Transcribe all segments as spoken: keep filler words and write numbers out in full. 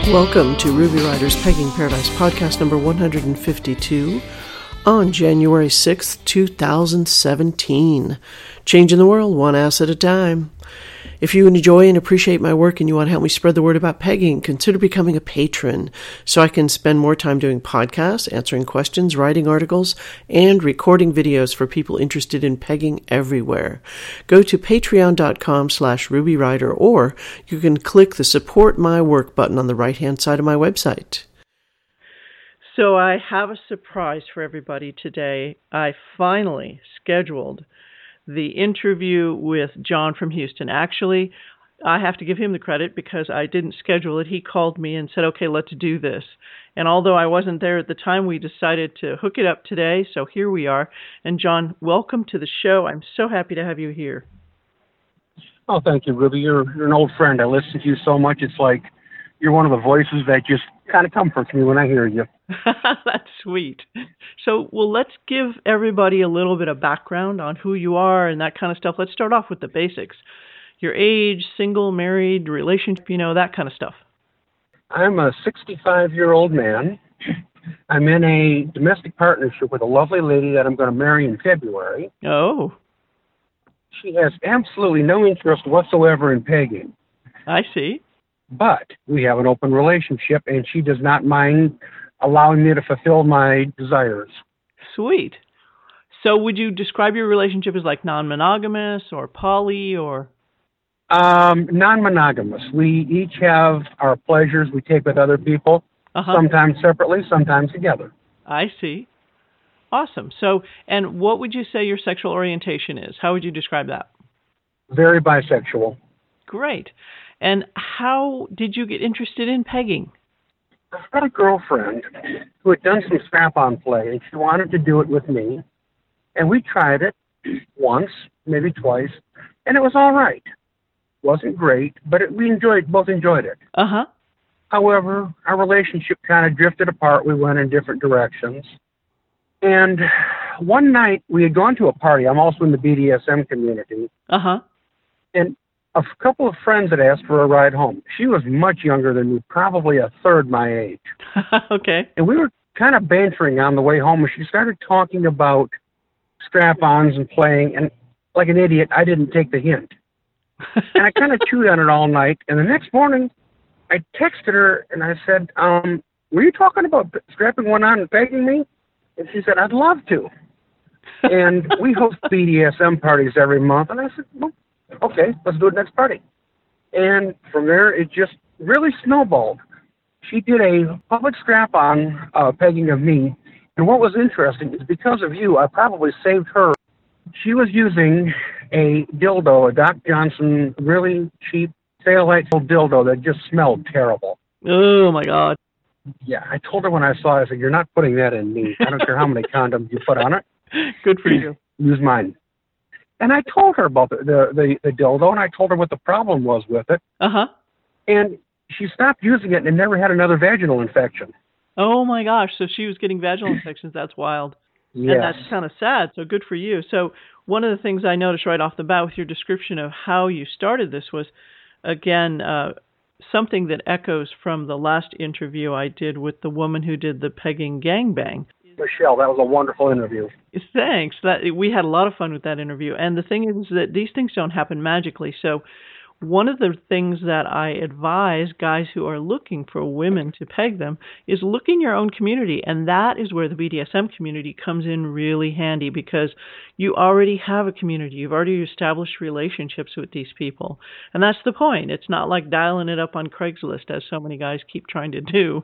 Welcome to Ruby Rider's Pegging Paradise podcast number one hundred fifty-two on January sixth, two thousand seventeen. Changing the world one ass at a time. If you enjoy and appreciate my work and you want to help me spread the word about pegging, consider becoming a patron so I can spend more time doing podcasts, answering questions, writing articles, and recording videos for people interested in pegging everywhere. Go to patreon.com slash rubyrider, or you can click the Support My Work button on the right-hand side of my website. So I have a surprise for everybody today. I finally scheduled the interview with John from Houston. Actually, I have to give him the credit because I didn't schedule it. He called me and said, okay, let's do this. And although I wasn't there at the time, we decided to hook it up today. So here we are. And John, welcome to the show. I'm so happy to have you here. Oh, thank you, Ruby. You're, you're an old friend. I listen to you so much. It's like you're one of the voices that just kind of comforts me when I hear you. That's sweet. So, well, let's give everybody a little bit of background on who you are and that kind of stuff. Let's start off with the basics. Your age, single, married, relationship, you know, that kind of stuff. I'm a sixty-five-year-old man. I'm in a domestic partnership with a lovely lady that I'm going to marry in February. Oh. She has absolutely no interest whatsoever in pegging. I see. But we have an open relationship, and she does not mind allowing me to fulfill my desires. Sweet. So would you describe your relationship as like non-monogamous or poly or? Um, non-monogamous. We each have our pleasures we take with other people, uh-huh. Sometimes separately, sometimes together. I see. Awesome. So, and what would you say your sexual orientation is? How would you describe that? Very bisexual. Great. And how did you get interested in pegging? I've got a girlfriend who had done some strap-on play, and she wanted to do it with me. And we tried it once, maybe twice, and it was all right. Wasn't great, but it, we enjoyed, both enjoyed it. Uh-huh. However, our relationship kind of drifted apart. We went in different directions. And one night, we had gone to a party. I'm also in the B D S M community. Uh-huh. And a couple of friends had asked for a ride home. She was much younger than me, probably a third my age. Okay. And we were kind of bantering on the way home, and she started talking about strap-ons and playing, and like an idiot, I didn't take the hint. And I kind of chewed on it all night, and the next morning, I texted her, and I said, um, were you talking about strapping one on and pegging me? And she said, I'd love to. And we host B D S M parties every month, and I said, well, okay, let's do it next party. And from there, it just really snowballed. She did a public strap-on uh, pegging of me. And what was interesting is because of you, I probably saved her. She was using a dildo, a Doc Johnson, really cheap, Fairlight dildo that just smelled terrible. Oh, my God. Yeah, I told her when I saw it, I said, you're not putting that in me. I don't care how many condoms you put on it. Good for you. Use mine. And I told her about the, the, the, the dildo, and I told her what the problem was with it. Uh-huh. And she stopped using it and never had another vaginal infection. Oh, my gosh. So she was getting vaginal infections. That's wild. Yes. And that's kind of sad. So good for you. So one of the things I noticed right off the bat with your description of how you started this was, again, uh, something that echoes from the last interview I did with the woman who did the pegging gangbang. Michelle, that was a wonderful interview. Thanks. That we had a lot of fun with that interview. And the thing is that these things don't happen magically. So one of the things that I advise guys who are looking for women to peg them is look in your own community. And that is where the B D S M community comes in really handy because you already have a community. You've already established relationships with these people. And that's the point. It's not like dialing it up on Craigslist as so many guys keep trying to do.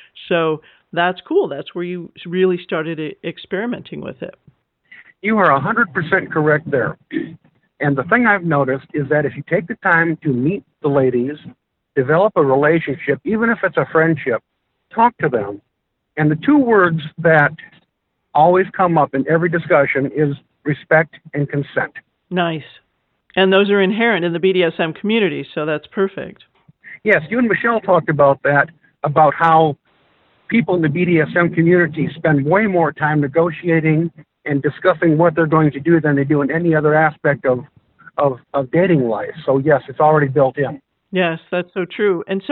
So that's cool. That's where you really started experimenting with it. You are one hundred percent correct there. And the thing I've noticed is that if you take the time to meet the ladies, develop a relationship, even if it's a friendship, talk to them. And the two words that always come up in every discussion is respect and consent. Nice. And those are inherent in the B D S M community, so that's perfect. Yes, you and Michelle talked about that, about how people in the B D S M community spend way more time negotiating and discussing what they're going to do than they do in any other aspect of, of, of dating life. So, yes, it's already built in. Yes, that's so true. And so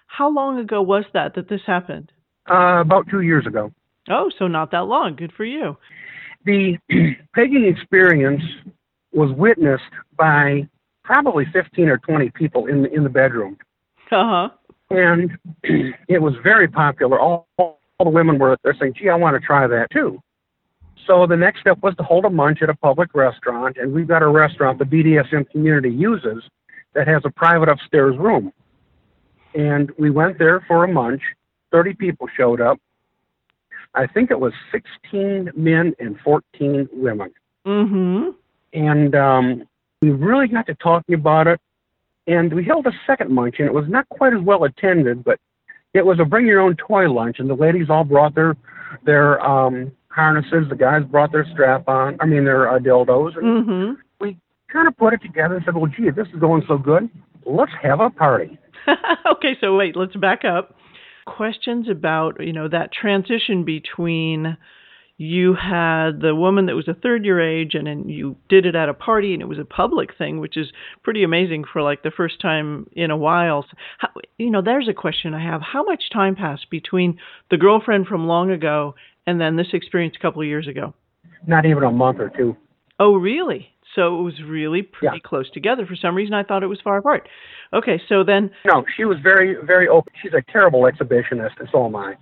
How long ago was that that this happened? Uh, about two years ago. Oh, so not that long. Good for you. The pegging experience was witnessed by probably fifteen or twenty people in the, in the bedroom. Uh-huh. And it was very popular. All, all the women were there saying, gee, I want to try that too. So the next step was to hold a munch at a public restaurant, and we've got a restaurant the B D S M community uses that has a private upstairs room. And we went there for a munch. thirty people showed up. I think it was sixteen men and fourteen women. Mm-hmm. And um, we really got to talking about it. And we held a second munch, and it was not quite as well attended, but it was a bring-your-own-toy lunch, and the ladies all brought their their um, harnesses. The guys brought their strap-on, I mean, their uh, dildos. And mm-hmm. we kind of put it together and said, well, gee, this is going so good. Let's have a party. Okay, so wait, let's back up. Questions about, you know, that transition between you had the woman that was a third your age and then you did it at a party and it was a public thing, which is pretty amazing for like the first time in a while. So how, you know, there's a question I have. How much time passed between the girlfriend from long ago and then this experience a couple of years ago? Not even a month or two. Oh, really? So it was really pretty yeah. close together. For some reason, I thought it was far apart. Okay, so then... No, she was very, very open. She's a terrible exhibitionist, and so am I.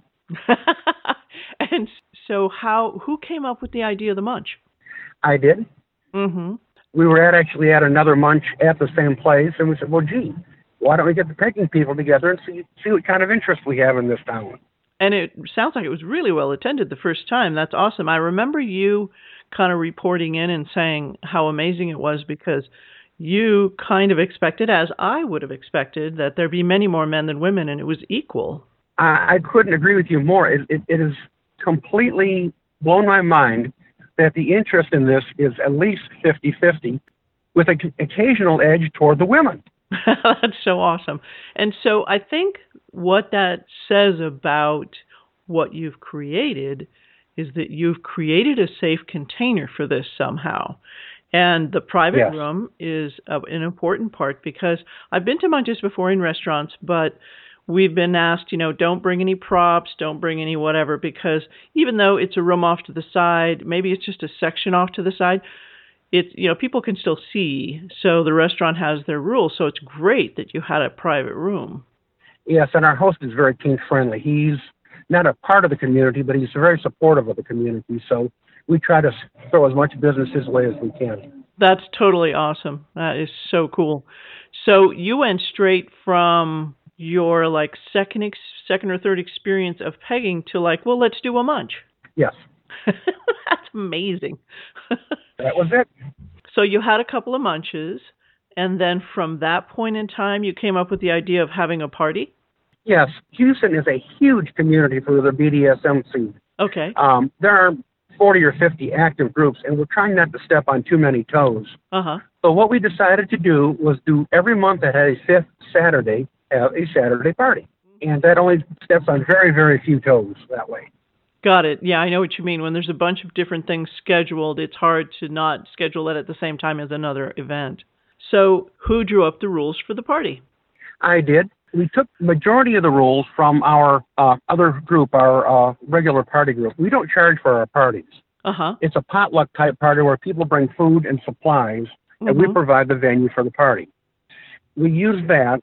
And so how, who came up with the idea of the munch? I did. Mm-hmm. We were at actually at another munch at the same place, and we said, well, gee, why don't we get the pegging people together and see, see what kind of interest we have in this town? And it sounds like it was really well attended the first time. That's awesome. I remember you kind of reporting in and saying how amazing it was because you kind of expected, as I would have expected, that there'd be many more men than women, and it was equal. I, I couldn't agree with you more. It, it, it has completely blown my mind that the interest in this is at least fifty-fifty, with an occasional edge toward the women. That's so awesome. And so I think what that says about what you've created is that you've created a safe container for this somehow. And the private yes. room is uh, an important part because I've been to munches before in restaurants, but we've been asked, you know, don't bring any props, don't bring any whatever, because even though it's a room off to the side, maybe it's just a section off to the side, it's, you know, people can still see. So the restaurant has their rules. So it's great that you had a private room. Yes, and our host is very teen-friendly. He's not a part of the community, but he's very supportive of the community. So we try to throw as much business his way as we can. That's totally awesome. That is so cool. So you went straight from your like second, ex- second or third experience of pegging to like, well, let's do a munch. Yes. That's amazing. That was it. So you had a couple of munches, and then from that point in time, you came up with the idea of having a party? Yes. Houston is a huge community for the B D S M scene. Okay. Um, there are forty or fifty active groups, and we're trying not to step on too many toes. Uh-huh. So what we decided to do was do every month that had a fifth Saturday, have a Saturday party. And that only steps on very, very few toes that way. Got it. Yeah, I know what you mean. When there's a bunch of different things scheduled, it's hard to not schedule it at the same time as another event. So who drew up the rules for the party? I did. We took the majority of the rules from our uh, other group, our uh, regular party group. We don't charge for our parties. Uh-huh. It's a potluck type party where people bring food and supplies, mm-hmm. and we provide the venue for the party. We use that.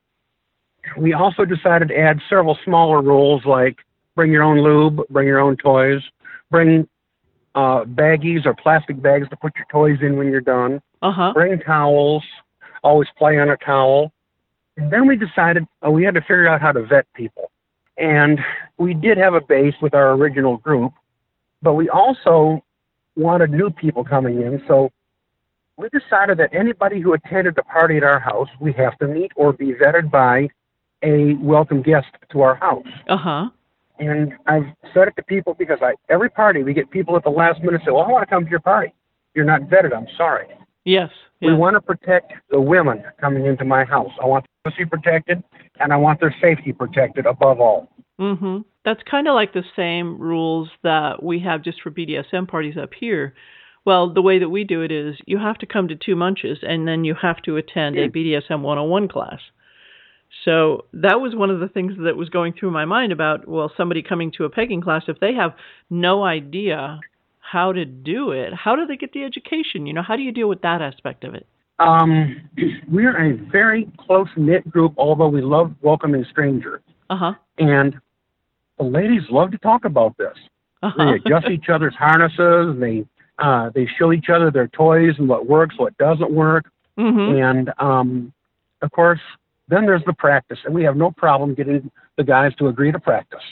We also decided to add several smaller rules like bring your own lube, bring your own toys, bring uh, baggies or plastic bags to put your toys in when you're done, uh-huh. bring towels, always play on a towel. And then we decided uh, we had to figure out how to vet people. And we did have a base with our original group, but we also wanted new people coming in. So we decided that anybody who attended the party at our house, we have to meet or be vetted by a welcome guest to our house. Uh-huh. And I've said it to people because I, every party we get people at the last minute say, well, I want to come to your party. You're not vetted. I'm sorry. Yes. We yes. want to protect the women coming into my house. I want them to be protected, and I want their safety protected above all. Mm-hmm. That's kind of like the same rules that we have just for B D S M parties up here. Well, the way that we do it is you have to come to two munches, and then you have to attend a B D S M one oh one class. So that was one of the things that was going through my mind about, well, somebody coming to a pegging class, if they have no idea how to do it, how do they get the education? You know, how do you deal with that aspect of it? Um, we're a very close-knit group, although we love welcoming strangers. Uh-huh. And the ladies love to talk about this. Uh-huh. They adjust each other's harnesses. They uh, they show each other their toys and what works, what doesn't work. Mm-hmm. And, um, of course, then there's the practice. And we have no problem getting the guys to agree to practice.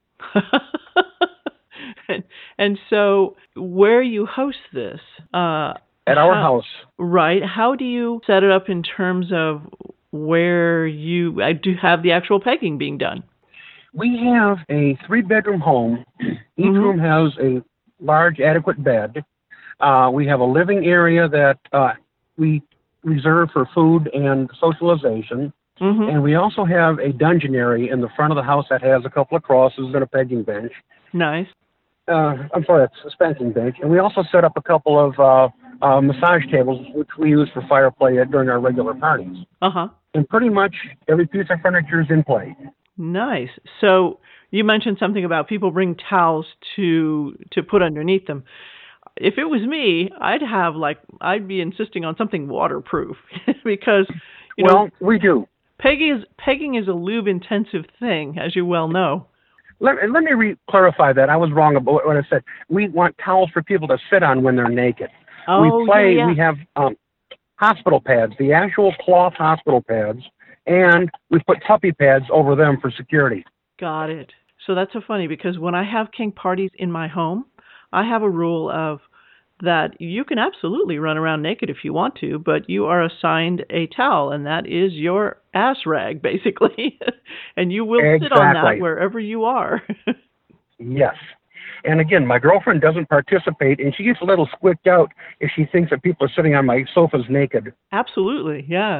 and, and so where you host this... Uh, At our how, house. Right. How do you set it up in terms of where you uh, do have the actual pegging being done? We have a three-bedroom home. Each mm-hmm. room has a large, adequate bed. Uh, we have a living area that uh, we reserve for food and socialization. Mm-hmm. And we also have a dungeon area in the front of the house that has a couple of crosses and a pegging bench. Nice. Uh, I'm sorry, it's a spanking bench. And we also set up a couple of uh, uh, massage tables, which we use for fire play during our regular parties. Uh-huh. And pretty much every piece of furniture is in play. Nice. So you mentioned something about people bring towels to to put underneath them. If it was me, I'd have like, I'd be insisting on something waterproof because, you well, know. we do. Pegging is, pegging is a lube-intensive thing, as you well know. Let, let me re- clarify that. I was wrong about what I said. We want towels for people to sit on when they're naked. Oh, we play, yeah, yeah. we have um, hospital pads, the actual cloth hospital pads, and we put puppy pads over them for security. Got it. So that's so funny because when I have kink parties in my home, I have a rule of that you can absolutely run around naked if you want to, but you are assigned a towel, and that is your ass rag, basically. And you will exactly. sit on that wherever you are. Yes. And again, my girlfriend doesn't participate, and she gets a little squicked out if she thinks that people are sitting on my sofas naked. Absolutely, yeah.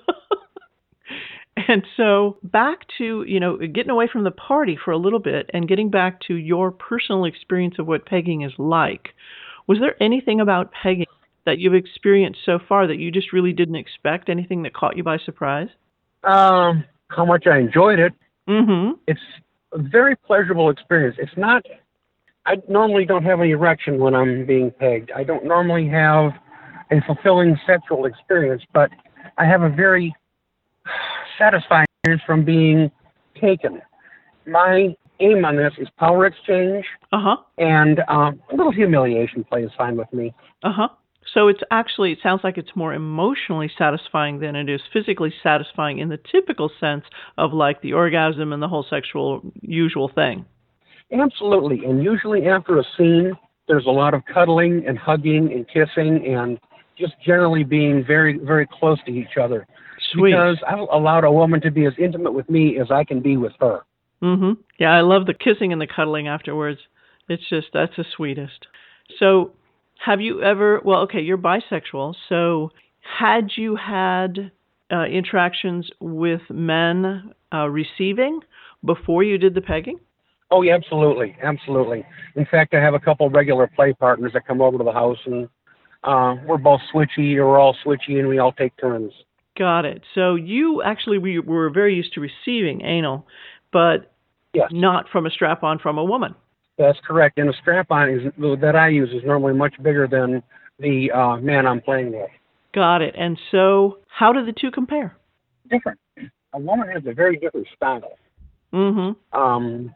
And so back to, you know, getting away from the party for a little bit and getting back to your personal experience of what pegging is like. Was there anything about pegging that you've experienced so far that you just really didn't expect? Anything that caught you by surprise? Um, how much I enjoyed it. Mm-hmm. It's a very pleasurable experience. It's not, I normally don't have an erection when I'm being pegged. I don't normally have a fulfilling sexual experience, but I have a very satisfying experience from being taken. My aim on this is power exchange, uh-huh. and um, a little humiliation play is fine with me. Uh-huh. So it's actually, it sounds like it's more emotionally satisfying than it is physically satisfying in the typical sense of like the orgasm and the whole sexual usual thing. Absolutely. And usually after a scene, there's a lot of cuddling and hugging and kissing and just generally being very, very close to each other. Sweet. Because I've allowed a woman to be as intimate with me as I can be with her. Mm-hmm. Yeah, I love the kissing and the cuddling afterwards. It's just, that's the sweetest. So have you ever, well, okay, you're bisexual, so had you had uh, interactions with men uh, receiving before you did the pegging? Oh, yeah, absolutely, absolutely. In fact, I have a couple regular play partners that come over to the house, and uh, we're both switchy, or we're all switchy, and we all take turns. Got it. So you actually we were very used to receiving anal, but yes. Not from a strap-on from a woman. That's correct. And a strap-on is that I use is normally much bigger than the uh, man I'm playing with. Got it. And so how do the two compare? Different. A woman has a very different style. Mm-hmm. Um,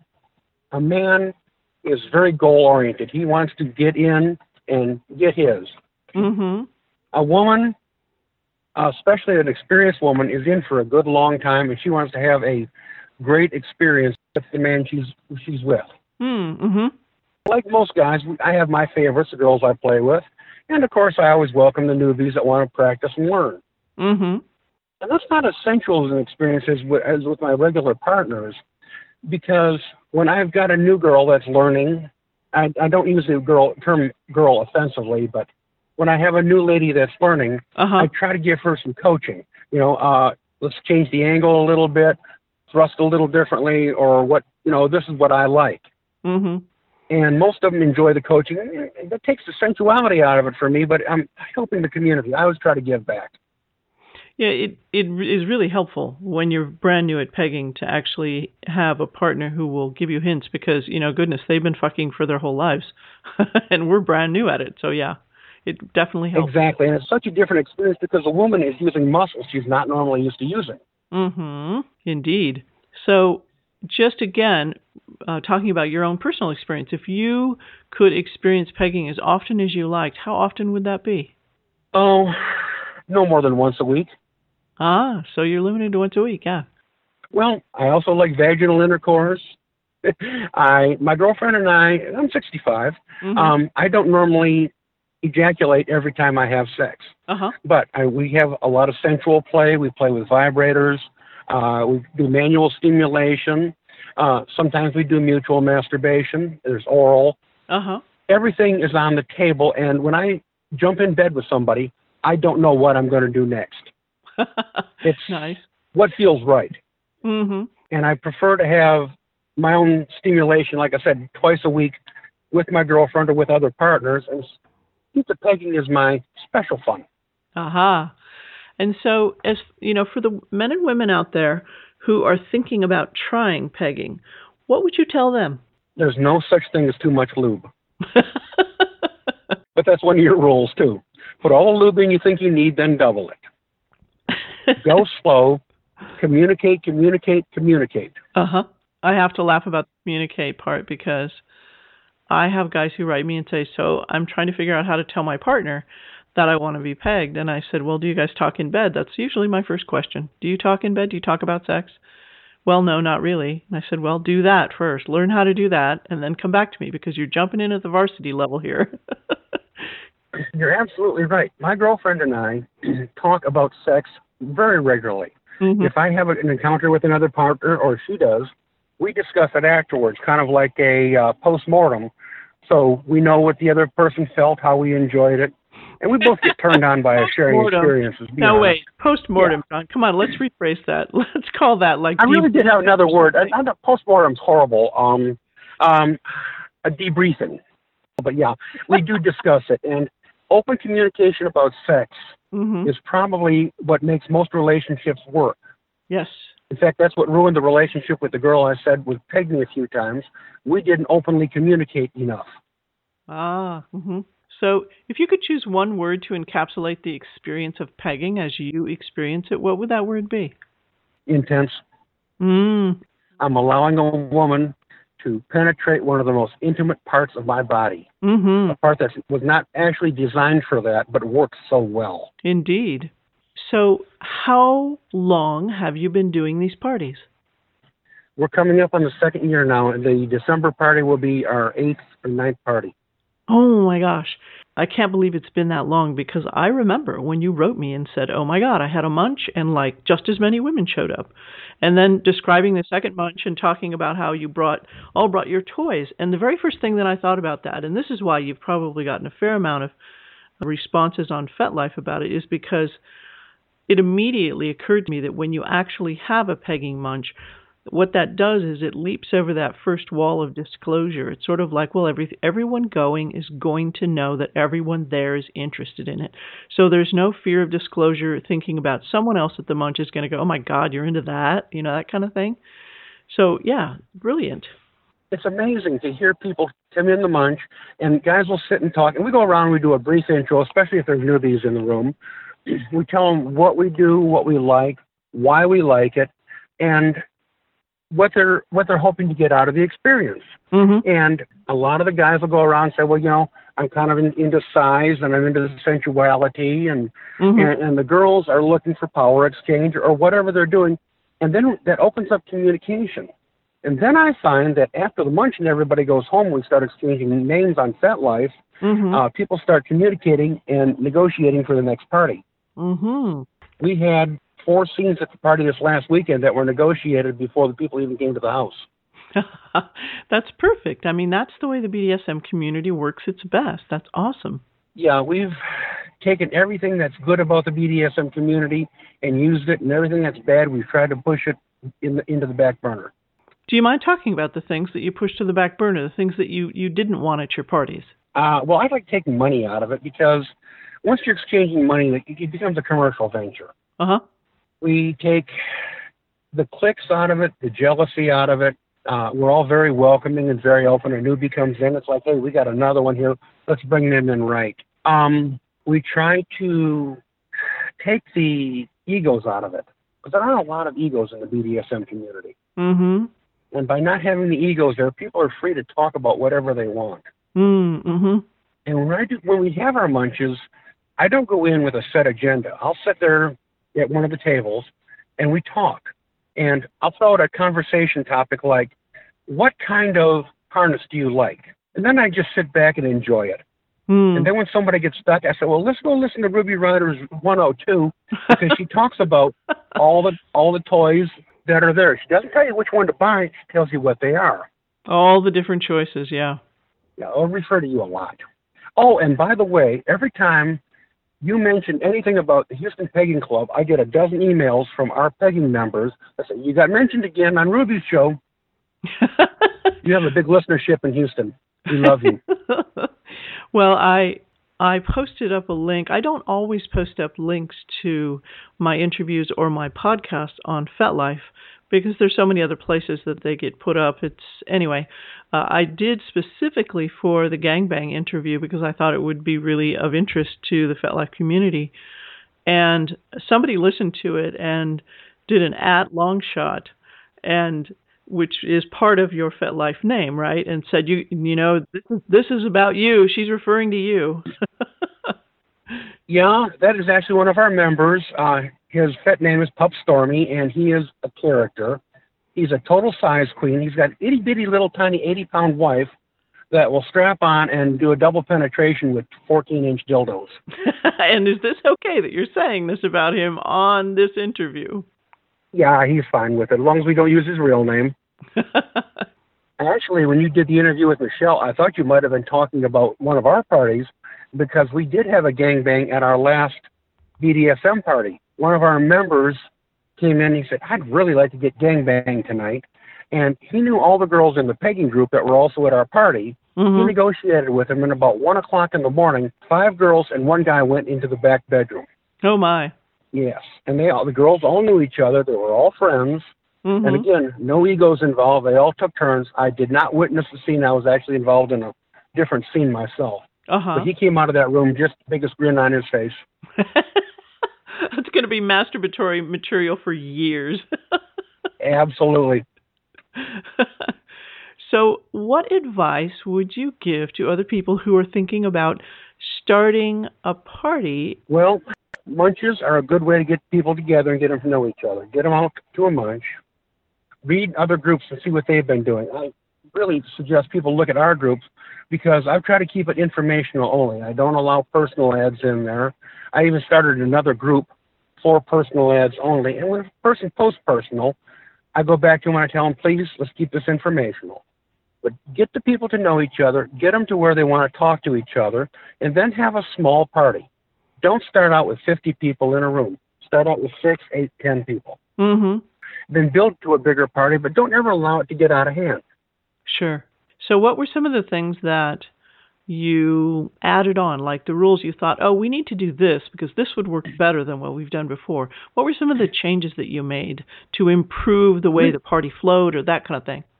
a man is very goal-oriented. He wants to get in and get his. Mm-hmm. A woman, especially an experienced woman, is in for a good long time, and she wants to have a great experience with the man she's she's with. Mm-hmm. Like most guys, I have my favorites, the girls I play with, and of course I always welcome the newbies that want to practice and learn. Mm-hmm. And that's not as sensual as an experience as with, as with my regular partners, because when I've got a new girl that's learning, I, I don't use the girl term girl offensively, but when I have a new lady that's learning, uh-huh. I try to give her some coaching. You know, uh, let's change the angle a little bit, thrust a little differently, or what, you know, this is what I like. Mm-hmm. And most of them enjoy the coaching. That takes the sensuality out of it for me, but I'm helping the community. I always try to give back. Yeah, it, it is really helpful when you're brand new at pegging to actually have a partner who will give you hints because, you know, goodness, they've been fucking for their whole lives and we're brand new at it. So, yeah, it definitely helps. Exactly. And it's such a different experience because a woman is using muscles she's not normally used to using. Mm-hmm. Indeed. So just again, uh, talking about your own personal experience, if you could experience pegging as often as you liked, how often would that be? Oh, no more than once a week. Ah, so you're limited to once a week, yeah. Well, I also like vaginal intercourse. I, my girlfriend and I, I'm sixty-five. Mm-hmm. Um, I don't normally ejaculate every time I have sex. Uh-huh. But I, we have a lot of sensual play. We play with vibrators. Uh, we do manual stimulation. Uh, sometimes we do mutual masturbation. There's oral. Uh-huh. Everything is on the table. And when I jump in bed with somebody, I don't know what I'm going to do next. It's nice. What feels right. Mm-hmm. And I prefer to have my own stimulation, like I said, twice a week with my girlfriend or with other partners. And pizza pegging is my special fun. Aha. Uh-huh. And so, as you know, for the men and women out there who are thinking about trying pegging, what would you tell them? There's no such thing as too much lube. But that's one of your rules, too. Put all the lube in you think you need, then double it. Go slow. Communicate, communicate, communicate. Uh-huh. I have to laugh about the communicate part because I have guys who write me and say, so I'm trying to figure out how to tell my partner that I want to be pegged. And I said, well, do you guys talk in bed? That's usually my first question. Do you talk in bed? Do you talk about sex? Well, no, not really. And I said, well, do that first. Learn how to do that and then come back to me because you're jumping in at the varsity level here. You're absolutely right. My girlfriend and I talk about sex very regularly. Mm-hmm. If I have an encounter with another partner, or she does, we discuss it afterwards, kind of like a uh, post-mortem. So we know what the other person felt, how we enjoyed it, and we both get turned on by sharing experiences. No, honest. Wait, post-mortem, yeah. John. Come on, let's rephrase that. Let's call that like... I really did have another word. I, I, post-mortem's horrible. Um, um, a debriefing. But yeah, we do discuss it, and open communication about sex mm-hmm. is probably what makes most relationships work. Yes. In fact, that's what ruined the relationship with the girl I said was pegged me a few times. We didn't openly communicate enough. Ah, mm-hmm. So if you could choose one word to encapsulate the experience of pegging as you experience it, what would that word be? Intense. Mm. I'm allowing a woman to penetrate one of the most intimate parts of my body. Mm-hmm. A part that was not actually designed for that, but works so well. Indeed. So how long have you been doing these parties? We're coming up on the second year now, and the December party will be our eighth or ninth party. Oh, my gosh. I can't believe it's been that long because I remember when you wrote me and said, oh, my God, I had a munch and like just as many women showed up. And then describing the second munch and talking about how you brought all brought your toys. And the very first thing that I thought about that, and this is why you've probably gotten a fair amount of responses on FetLife about it, is because it immediately occurred to me that when you actually have a pegging munch, what that does is it leaps over that first wall of disclosure. It's sort of like, well, every, everyone going is going to know that everyone there is interested in it. So there's no fear of disclosure, thinking about someone else at the munch is going to go, oh, my God, you're into that, you know, that kind of thing. So, yeah, brilliant. It's amazing to hear people come in the munch, and guys will sit and talk, and we go around and we do a brief intro, especially if there's newbies in the room. We tell them what we do, what we like, why we like it, and what they're what they're hoping to get out of the experience. Mm-hmm. And a lot of the guys will go around and say, well, you know, I'm kind of in, into size and I'm into sensuality, and, mm-hmm. and and the girls are looking for power exchange or whatever they're doing. And then that opens up communication. And then I find that after the munch and everybody goes home, we start exchanging names on FetLife. Mm-hmm. Uh, people start communicating and negotiating for the next party. Mm-hmm. We had four scenes at the party this last weekend that were negotiated before the people even came to the house. That's perfect. I mean, that's the way the B D S M community works its best. That's awesome. Yeah, we've taken everything that's good about the B D S M community and used it, and everything that's bad, we've tried to push it in the, into the back burner. Do you mind talking about the things that you pushed to the back burner, the things that you, you didn't want at your parties? Uh, well, I like taking money out of it because once you're exchanging money, it becomes a commercial venture. Uh-huh. We take the cliques out of it, the jealousy out of it. Uh, we're all very welcoming and very open. A newbie comes in, it's like, hey, we got another one here. Let's bring them in right. Um, we try to take the egos out of it, because there aren't a lot of egos in the B D S M community. Mm-hmm. And by not having the egos there, people are free to talk about whatever they want. Mm-hmm. And when, I do, when we have our munches, I don't go in with a set agenda. I'll sit there at one of the tables, and we talk. And I'll throw out a conversation topic like, what kind of harness do you like? And then I just sit back and enjoy it. Mm. And then when somebody gets stuck, I say, well, let's go listen to Ruby Riders one oh two, because she talks about all the all the toys that are there. She doesn't tell you which one to buy. She tells you what they are. All the different choices, yeah. Yeah, I'll refer to you a lot. Oh, and by the way, every time you mention anything about the Houston Pegging Club, I get a dozen emails from our pegging members that say, you got mentioned again on Ruby's show. You have a big listenership in Houston. We love you. Well, I I posted up a link. I don't always post up links to my interviews or my podcasts on FetLife because there's so many other places that they get put up. It's anyway, uh, I did specifically for the Gangbang interview because I thought it would be really of interest to the FetLife community. And somebody listened to it and did an at long shot, and which is part of your FetLife name, right? And said, you you know, this is, this is about you. She's referring to you. Yeah, that is actually one of our members. Uh, his Fet name is Pup Stormy, and he is a character. He's a total size queen. He's got an itty-bitty little tiny eighty-pound wife that will strap on and do a double penetration with fourteen-inch dildos. And is this okay that you're saying this about him on this interview? Yeah, he's fine with it, as long as we don't use his real name. Actually, when you did the interview with Michelle, I thought you might have been talking about one of our parties, because we did have a gangbang at our last B D S M party. One of our members came in and he said, I'd really like to get gangbang tonight. And he knew all the girls in the pegging group that were also at our party. Mm-hmm. He negotiated with them, and about one o'clock in the morning, five girls and one guy went into the back bedroom. Oh, my. Yes, and they all, the girls all knew each other. They were all friends. Mm-hmm. And again, no egos involved. They all took turns. I did not witness the scene. I was actually involved in a different scene myself. Uh-huh. But he came out of that room just the biggest grin on his face. It's going to be masturbatory material for years. Absolutely. So what advice would you give to other people who are thinking about starting a party? Well, munches are a good way to get people together and get them to know each other. Get them out to a munch. Read other groups and see what they've been doing. I really suggest people look at our groups because I've tried to keep it informational only. I don't allow personal ads in there. I even started another group for personal ads only. And when a person posts personal, I go back to them and I tell them, please, let's keep this informational. But get the people to know each other, get them to where they want to talk to each other, and then have a small party. Don't start out with fifty people in a room. Start out with six, eight, ten people. Mm-hmm. Then build to a bigger party, but don't ever allow it to get out of hand. Sure. So what were some of the things that you added on, like the rules you thought, oh, we need to do this because this would work better than what we've done before? What were some of the changes that you made to improve the way the party flowed or that kind of thing?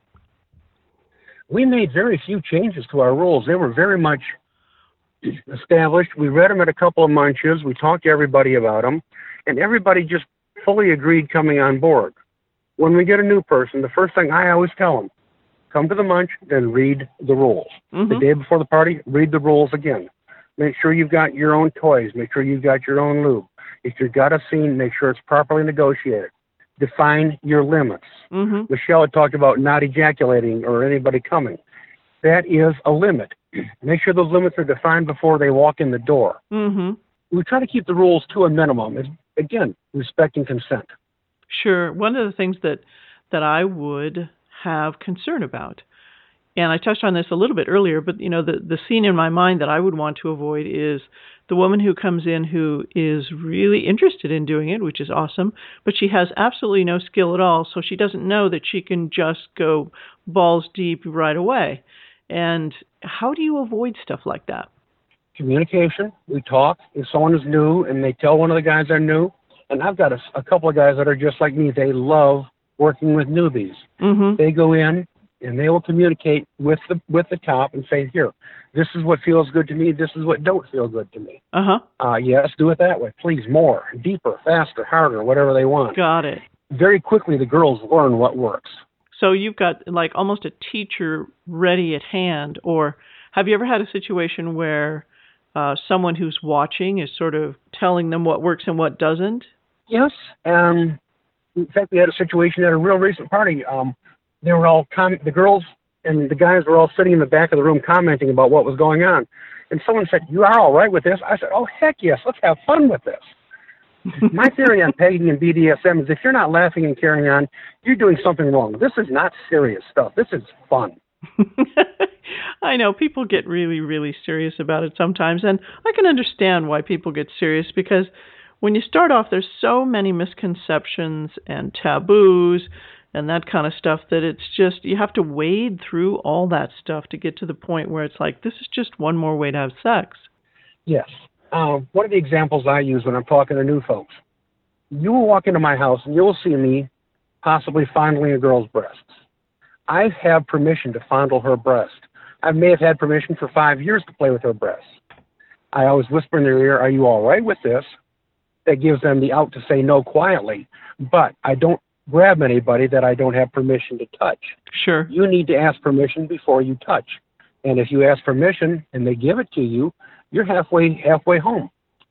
We made very few changes to our rules. They were very much established. We read them at a couple of munches. We talked to everybody about them, and everybody just fully agreed coming on board. When we get a new person, the first thing I always tell them, come to the munch, then read the rules. Mm-hmm. The day before the party, read the rules again. Make sure you've got your own toys. Make sure you've got your own lube. If you've got a scene, make sure it's properly negotiated. Define your limits. Mm-hmm. Michelle had talked about not ejaculating or anybody coming. That is a limit. Make sure those limits are defined before they walk in the door. Mm-hmm. We try to keep the rules to a minimum. It's, again, respecting consent. Sure. One of the things that, that I would have concern about, and I touched on this a little bit earlier, but you know, the, the scene in my mind that I would want to avoid is the woman who comes in who is really interested in doing it, which is awesome, but she has absolutely no skill at all, so she doesn't know that she can just go balls deep right away. And how do you avoid stuff like that? Communication. We talk. If someone is new and they tell one of the guys they're new, And I've got a, a couple of guys that are just like me. They love working with newbies. Mm-hmm. They go in and they will communicate with the with the top and say, here, this is what feels good to me. This is what don't feel good to me. Uh-huh. Uh, yes, do it that way. Please, more, deeper, faster, harder, whatever they want. Got it. Very quickly, the girls learn what works. So you've got like almost a teacher ready at hand. Or have you ever had a situation where uh, someone who's watching is sort of telling them what works and what doesn't? Yes. Um, in fact, we had a situation at a real recent party. Um, they were all com- the girls and the guys were all sitting in the back of the room commenting about what was going on. And someone said, "You are all right with this?" I said, "Oh, heck yes. Let's have fun with this." My theory on pegging and B D S M is if you're not laughing and carrying on, you're doing something wrong. This is not serious stuff. This is fun. I know people get really, really serious about it sometimes, and I can understand why people get serious, because when you start off, there's so many misconceptions and taboos and that kind of stuff that it's just, you have to wade through all that stuff to get to the point where it's like, this is just one more way to have sex. Yes. Uh, one of the examples I use when I'm talking to new folks, you will walk into my house and you'll see me possibly fondling a girl's breasts. I have permission to fondle her breast. I may have had permission for five years to play with her breasts. I always whisper in their ear, "Are you all right with this?" That gives them the out to say no quietly. But I don't grab anybody that I don't have permission to touch. Sure. You need to ask permission before you touch. And if you ask permission and they give it to you, you're halfway halfway home.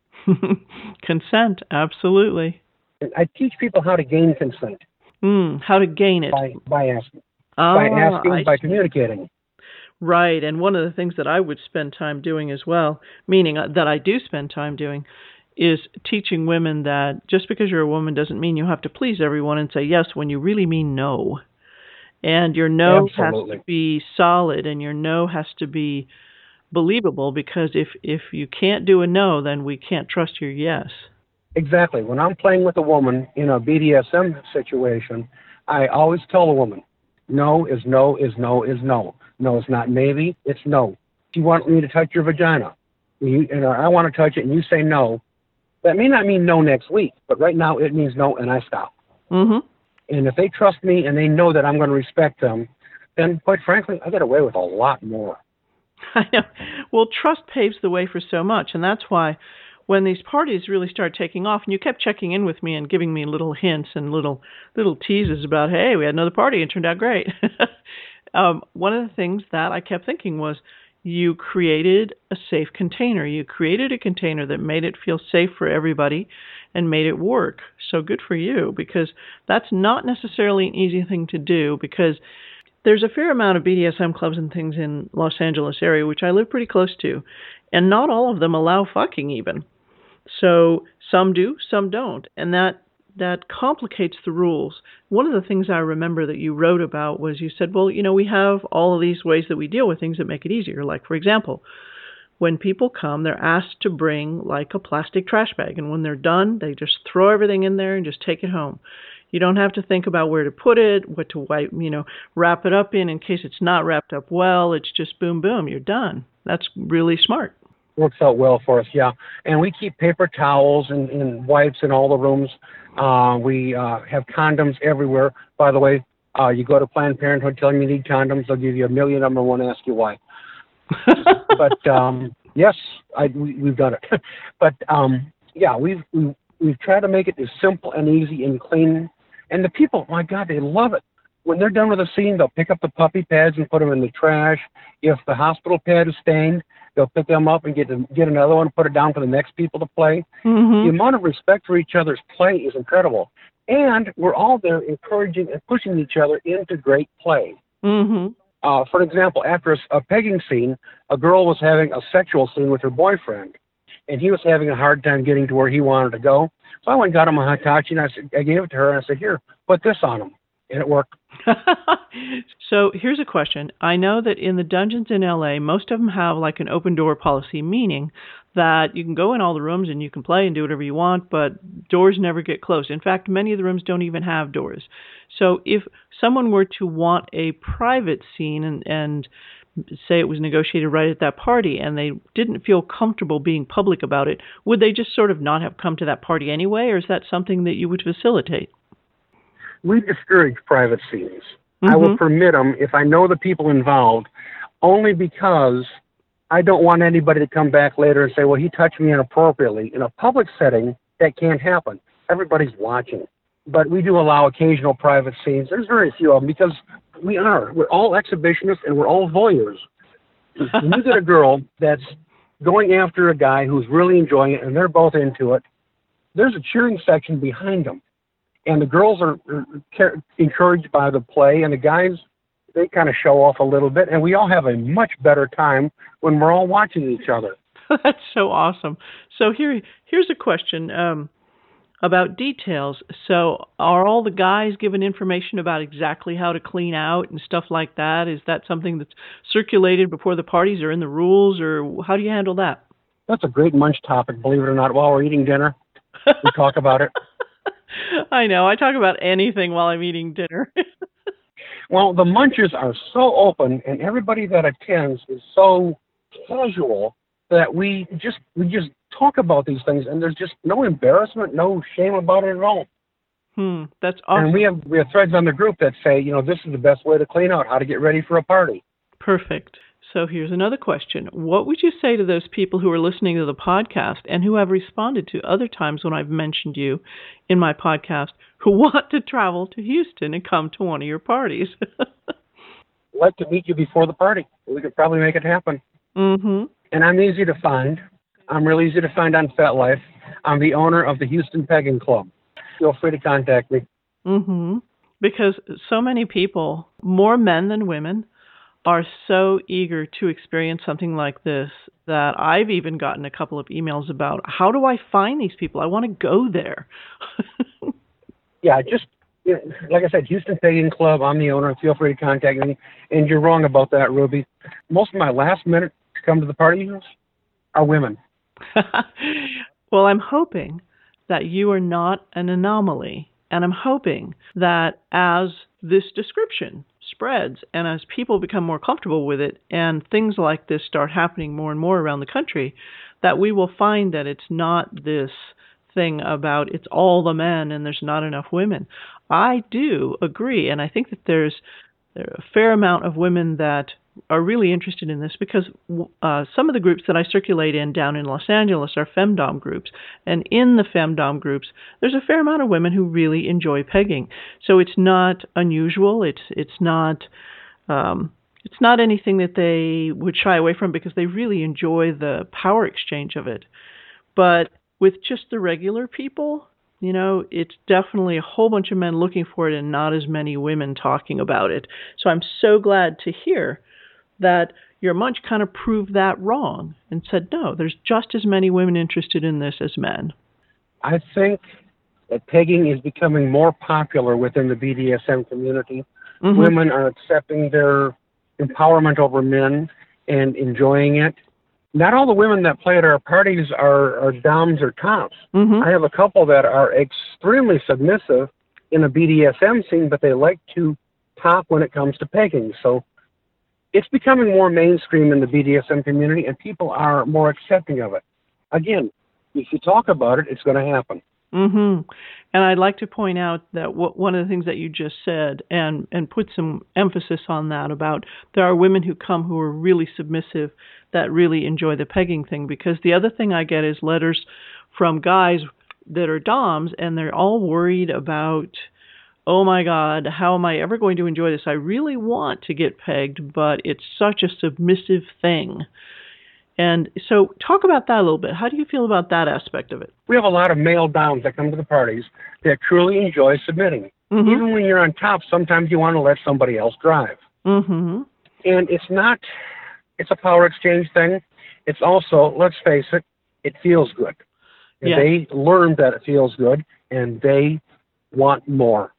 Consent, absolutely. And I teach people how to gain consent. Mm, how to gain it. By, by asking. Oh, by asking, I by see. communicating. Right, and one of the things that I would spend time doing as well, meaning that I do spend time doing, is teaching women that just because you're a woman doesn't mean you have to please everyone and say yes when you really mean no. And your no Absolutely. has to be solid, and your no has to be believable, because if, if you can't do a no, then we can't trust your yes. Exactly. When I'm playing with a woman in a B D S M situation, I always tell a woman, no is no is no is no. No is not maybe, it's no. If you want me to touch your vagina, you, and I want to touch it, and you say no, that may not mean no next week, but right now it means no, and I stop. Mm-hmm. And if they trust me and they know that I'm going to respect them, then quite frankly, I get away with a lot more. I know. Well, trust paves the way for so much, and that's why when these parties really start taking off, and you kept checking in with me and giving me little hints and little little teases about, hey, we had another party and it turned out great. um, one of the things that I kept thinking was, you created a safe container. You created a container that made it feel safe for everybody and made it work. So good for you, because that's not necessarily an easy thing to do, because there's a fair amount of B D S M clubs and things in Los Angeles area, which I live pretty close to, and not all of them allow fucking even. So some do, some don't, and that that complicates the rules. One of the things I remember that you wrote about was, you said, well, you know, we have all of these ways that we deal with things that make it easier. Like, for example, when people come, they're asked to bring like a plastic trash bag, and when they're done, they just throw everything in there and just take it home. You don't have to think about where to put it, what to wipe, you know, wrap it up in in case it's not wrapped up well. It's just boom, boom, you're done. That's really smart. Works out well for us, yeah. And we keep paper towels and, and wipes in all the rooms. Uh, we uh, have condoms everywhere. By the way, uh, you go to Planned Parenthood, tell them you need condoms, they'll give you a million of them and won't ask you why. But um, yes, I, we, we've done it. But um, yeah, we've, we've we've tried to make it as simple and easy and clean. And the people, my God, they love it. When they're done with a scene, they'll pick up the puppy pads and put them in the trash. If the hospital pad is stained, they'll pick them up and get get another one, put it down for the next people to play. Mm-hmm. The amount of respect for each other's play is incredible. And we're all there encouraging and pushing each other into great play. Mm-hmm. Uh, for example, after a, a pegging scene, a girl was having a sexual scene with her boyfriend, and he was having a hard time getting to where he wanted to go. So I went and got him a Hitachi, and I, said, I gave it to her, and I said, here, put this on him. And it worked. So here's a question. I know that in the dungeons in L A, most of them have like an open door policy, meaning that you can go in all the rooms and you can play and do whatever you want, but doors never get closed. In fact, many of the rooms don't even have doors. So if someone were to want a private scene and, and say it was negotiated right at that party and they didn't feel comfortable being public about it, would they just sort of not have come to that party anyway, or is that something that you would facilitate? We discourage private scenes. Mm-hmm. I will permit them if I know the people involved, only because I don't want anybody to come back later and say, well, he touched me inappropriately. In a public setting, that can't happen. Everybody's watching. But we do allow occasional private scenes. There's very few of them because we are. We're all exhibitionists and we're all voyeurs. When you get a girl that's going after a guy who's really enjoying it and they're both into it, there's a cheering section behind them. And the girls are, are encouraged by the play, and the guys, they kind of show off a little bit, and we all have a much better time when we're all watching each other. That's so awesome. So here, here's a question um, about details. So are all the guys given information about exactly how to clean out and stuff like that? Is that something that's circulated before the parties or in the rules, or how do you handle that? That's a great munch topic, believe it or not. While we're eating dinner, we talk about it. I know. I talk about anything while I'm eating dinner. Well, the munches are so open, and everybody that attends is so casual that we just we just talk about these things, and there's just no embarrassment, no shame about it at all. Hmm, that's awesome. And we have we have threads on the group that say, you know, this is the best way to clean out, how to get ready for a party. Perfect. So here's another question. What would you say to those people who are listening to the podcast and who have responded to other times when I've mentioned you in my podcast who want to travel to Houston and come to one of your parties? I'd like to meet you before the party. We could probably make it happen. Mm-hmm. And I'm easy to find. I'm real easy to find on FetLife. I'm the owner of the Houston Pegging Club. Feel free to contact me. Mm-hmm. Because so many people, more men than women, are so eager to experience something like this that I've even gotten a couple of emails about, how do I find these people? I want to go there. Yeah, just, you know, like I said, Houston Pegging Club, I'm the owner. Feel free to contact me. And you're wrong about that, Ruby. Most of my last minute to come to the parties are women. Well, I'm hoping that you are not an anomaly. And I'm hoping that as this description spreads and as people become more comfortable with it and things like this start happening more and more around the country, that we will find that it's not this thing about it's all the men and there's not enough women. I do agree, and I think that there's, there's a fair amount of women that are really interested in this because uh, some of the groups that I circulate in down in Los Angeles are femdom groups. And in the femdom groups, there's a fair amount of women who really enjoy pegging. So it's not unusual. It's it's not um, it's not anything that they would shy away from because they really enjoy the power exchange of it. But with just the regular people, you know, it's definitely a whole bunch of men looking for it and not as many women talking about it. So I'm so glad to hear that your munch kind of proved that wrong and said, no, there's just as many women interested in this as men. I think that pegging is becoming more popular within the B D S M community. Mm-hmm. Women are accepting their empowerment over men and enjoying it. Not all the women that play at our parties are, are doms or tops. Mm-hmm. I have a couple that are extremely submissive in the B D S M scene, but they like to top when it comes to pegging. So it's becoming more mainstream in the B D S M community, and people are more accepting of it. Again, if you talk about it, it's going to happen. Mm-hmm. And I'd like to point out that w- one of the things that you just said, and, and put some emphasis on that, about there are women who come who are really submissive that really enjoy the pegging thing. Because the other thing I get is letters from guys that are doms, and they're all worried about, oh my God, how am I ever going to enjoy this? I really want to get pegged, but it's such a submissive thing. And so talk about that a little bit. How do you feel about that aspect of it? We have a lot of male doms that come to the parties that truly enjoy submitting. Mm-hmm. Even when you're on top, sometimes you want to let somebody else drive. Mm-hmm. And it's not, it's a power exchange thing. It's also, let's face it, it feels good. And yeah. They learn that it feels good, and they want more.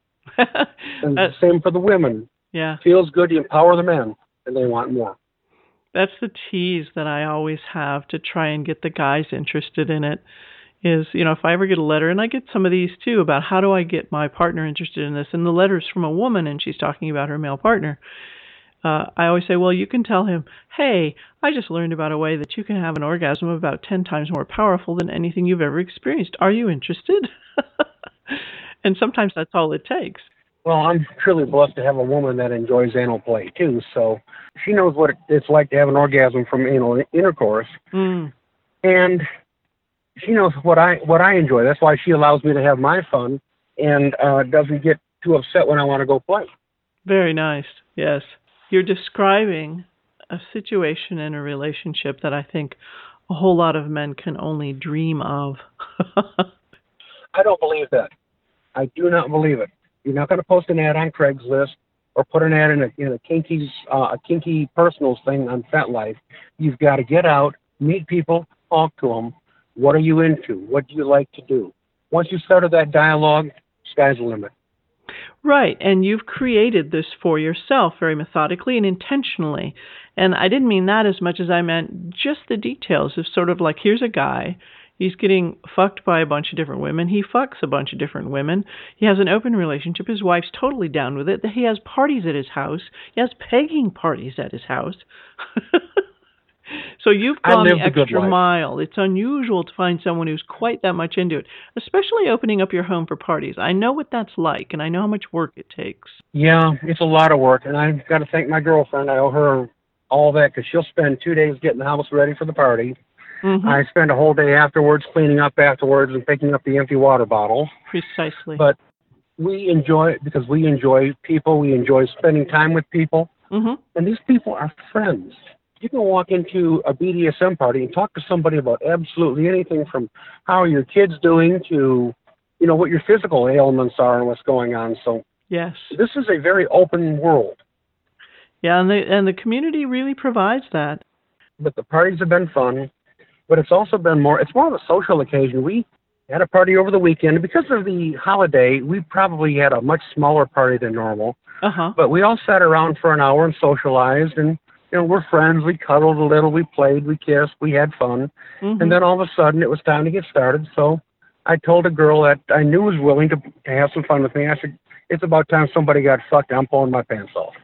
And the same for the women. Yeah. Feels good, you empower the men, and they want more. That's the tease that I always have to try and get the guys interested in it is, you know, if I ever get a letter, and I get some of these too, about how do I get my partner interested in this, and the letter's from a woman and she's talking about her male partner. uh, I always say, well, you can tell him, hey, I just learned about a way that you can have an orgasm about ten times more powerful than anything you've ever experienced. Are you interested? And sometimes that's all it takes. Well, I'm truly blessed to have a woman that enjoys anal play, too. So she knows what it's like to have an orgasm from anal intercourse. Mm. And she knows what I what I enjoy. That's why she allows me to have my fun and uh, doesn't get too upset when I want to go play. Very nice. Yes. You're describing a situation in a relationship that I think a whole lot of men can only dream of. I don't believe that. I do not believe it. You're not going to post an ad on Craigslist or put an ad in a, in a kinky uh, a kinky personals thing on FetLife. You've got to get out, meet people, talk to them. What are you into? What do you like to do? Once you started that dialogue, sky's the limit. Right, and you've created this for yourself very methodically and intentionally. And I didn't mean that as much as I meant just the details of sort of like, here's a guy, he's getting fucked by a bunch of different women, he fucks a bunch of different women, he has an open relationship, his wife's totally down with it, he has parties at his house, he has pegging parties at his house. So you've gone the extra mile. It's unusual to find someone who's quite that much into it, especially opening up your home for parties. I know what that's like, and I know how much work it takes. Yeah, it's a lot of work, and I've got to thank my girlfriend. I owe her all that because she'll spend two days getting the house ready for the party. Mm-hmm. I spend a whole day afterwards cleaning up afterwards and picking up the empty water bottle. Precisely. But we enjoy it because we enjoy people. We enjoy spending time with people. Mm-hmm. And these people are friends. You can walk into a B D S M party and talk to somebody about absolutely anything from how are your kids doing to, you know, what your physical ailments are and what's going on. So yes, this is a very open world. Yeah, and the and the community really provides that. But the parties have been fun, but it's also been more, it's more of a social occasion. We had a party over the weekend. Because of the holiday, we probably had a much smaller party than normal. Uh-huh. But we all sat around for an hour and socialized, and you know, we're friends. We cuddled a little. We played. We kissed. We had fun. Mm-hmm. And then all of a sudden, it was time to get started. So I told a girl that I knew was willing to, to have some fun with me. I said, it's about time somebody got fucked. I'm pulling my pants off.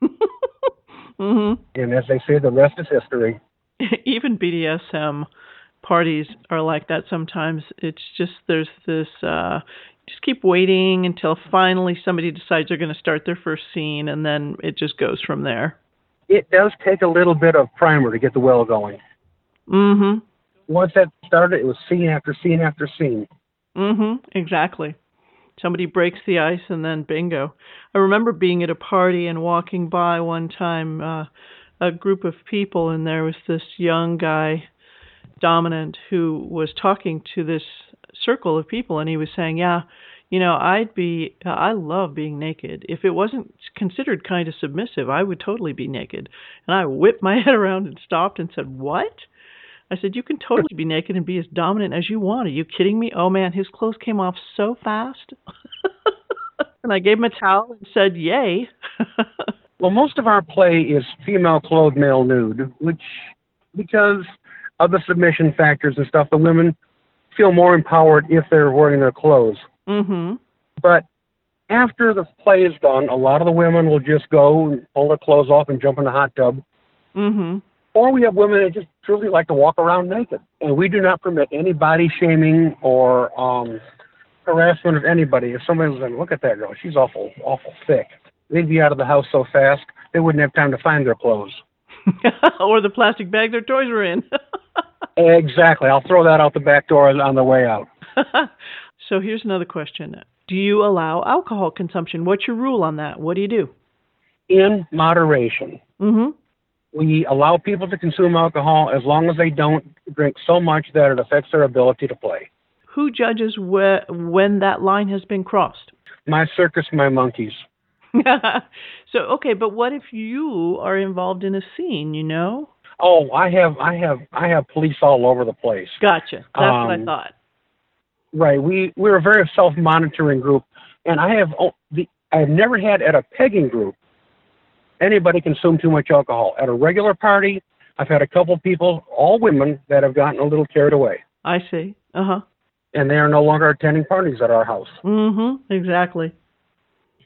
Mm-hmm. And as they say, the rest is history. Even B D S M parties are like that sometimes. It's just there's this, uh, just keep waiting until finally somebody decides they're going to start their first scene, and then it just goes from there. It does take a little bit of primer to get the well going. Mm-hmm. Once that started, it was scene after scene after scene. Mm-hmm. Exactly. Somebody breaks the ice and then bingo. I remember being at a party and walking by one time, uh, a group of people, and there was this young guy, dominant, who was talking to this circle of people, and he was saying, yeah, you know, I'd be, I love being naked. If it wasn't considered kind of submissive, I would totally be naked. And I whipped my head around and stopped and said, what? I said, you can totally be naked and be as dominant as you want. Are you kidding me? Oh, man, his clothes came off so fast. And I gave him a towel and said, yay. Well, most of our play is female clothed, male nude, which, because of the submission factors and stuff, the women feel more empowered if they're wearing their clothes. Mm-hmm. But after the play is done, a lot of the women will just go and pull their clothes off and jump in the hot tub. Mm-hmm. Or we have women that just truly like to walk around naked. And we do not permit any body shaming or um, harassment of anybody. If somebody was like, look at that girl, she's awful, awful thick, they'd be out of the house so fast, they wouldn't have time to find their clothes. Or the plastic bag their toys were in. Exactly. I'll throw that out the back door on the way out. So here's another question. Do you allow alcohol consumption? What's your rule on that? What do you do? In moderation. Mm-hmm. We allow people to consume alcohol as long as they don't drink so much that it affects their ability to play. Who judges wh- when that line has been crossed? My circus, my monkeys. So, okay, but what if you are involved in a scene, you know? Oh, I have I have, I have police all over the place. Gotcha. That's um, what I thought. Right. We, we're a very self-monitoring group, and I have oh, the I've never had at a pegging group anybody consume too much alcohol. At a regular party, I've had a couple people, all women, that have gotten a little carried away. I see. Uh-huh. And they are no longer attending parties at our house. Mm-hmm. Exactly.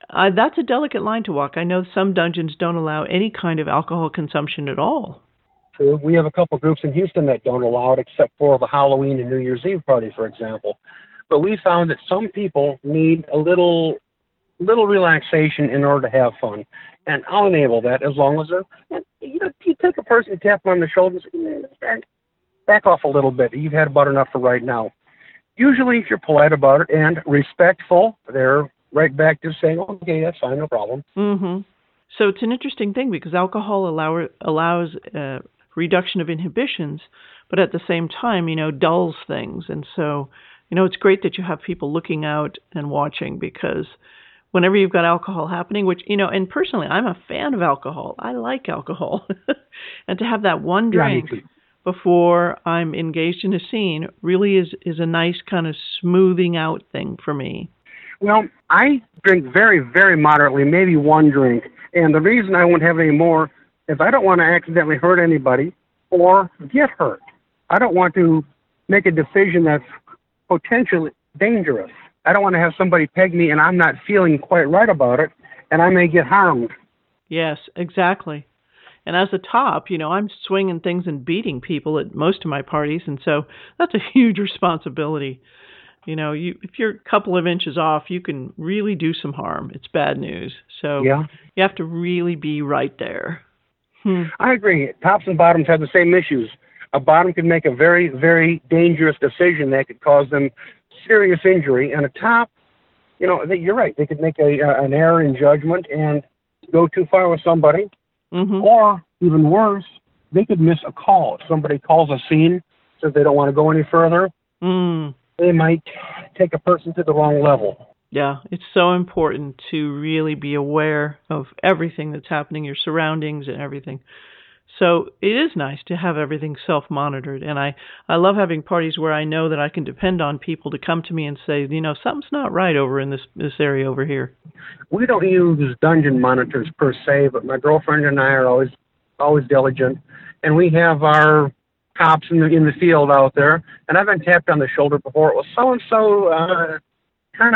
Uh, that's a delicate line to walk. I know some dungeons don't allow any kind of alcohol consumption at all. True. We have a couple groups in Houston that don't allow it, except for the Halloween and New Year's Eve party, for example. But we found that some people need a little little relaxation in order to have fun. And I'll enable that as long as they're, you know, you take a person, tap them on the shoulders, and back off a little bit. You've had about enough for right now. Usually, if you're polite about it and respectful, they're right back to saying, okay, that's fine, no problem. Mm-hmm. So it's an interesting thing because alcohol allow, allows uh, reduction of inhibitions, but at the same time, you know, dulls things. And so, you know, it's great that you have people looking out and watching because whenever you've got alcohol happening, which, you know, and personally, I'm a fan of alcohol. I like alcohol. And to have that one drink yeah, before I'm engaged in a scene really is, is a nice kind of smoothing out thing for me. Well, I drink very, very moderately, maybe one drink. And the reason I won't have any more is I don't want to accidentally hurt anybody or get hurt. I don't want to make a decision that's potentially dangerous. I don't want to have somebody peg me and I'm not feeling quite right about it, and I may get harmed. Yes, exactly. And as a top, you know, I'm swinging things and beating people at most of my parties, and so that's a huge responsibility. You know, you if you're a couple of inches off, you can really do some harm. It's bad news. So yeah. You have to really be right there. Hmm. I agree. Tops and bottoms have the same issues. A bottom can make a very, very dangerous decision that could cause them serious injury, and a top, you know, they, you're right. They could make a uh, an error in judgment and go too far with somebody, mm-hmm. or even worse, they could miss a call. If somebody calls a scene, says they don't want to go any further, mm. they might take a person to the wrong level. Yeah, it's so important to really be aware of everything that's happening, your surroundings and everything. So it is nice to have everything self-monitored, and I, I love having parties where I know that I can depend on people to come to me and say, you know, something's not right over in this this area over here. We don't use dungeon monitors per se, but my girlfriend and I are always always diligent, and we have our cops in the in the field out there, and I've been tapped on the shoulder before. It was so-and-so uh, kind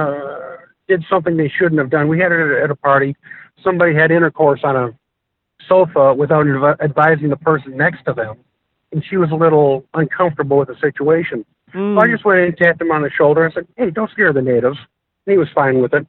of did something they shouldn't have done. We had it at a party. Somebody had intercourse on a sofa without advising the person next to them, and she was a little uncomfortable with the situation. Mm. So I just went in and tapped him on the shoulder and said, hey, don't scare the natives. And he was fine with it.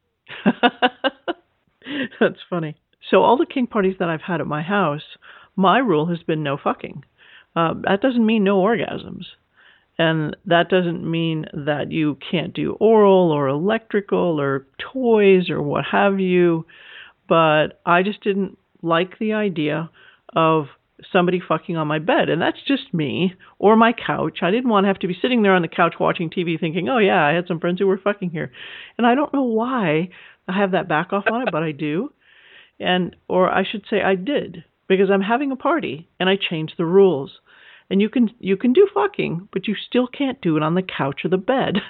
That's funny. So all the kink parties that I've had at my house, my rule has been no fucking. Uh, that doesn't mean no orgasms. And that doesn't mean that you can't do oral or electrical or toys or what have you. But I just didn't like the idea of somebody fucking on my bed. And that's just me, or my couch. I didn't want to have to be sitting there on the couch watching T V thinking, oh yeah, I had some friends who were fucking here. And I don't know why I have that back off on it, but I do. And, or I should say I did, because I'm having a party and I changed the rules. And you can, you can do fucking, but you still can't do it on the couch or the bed.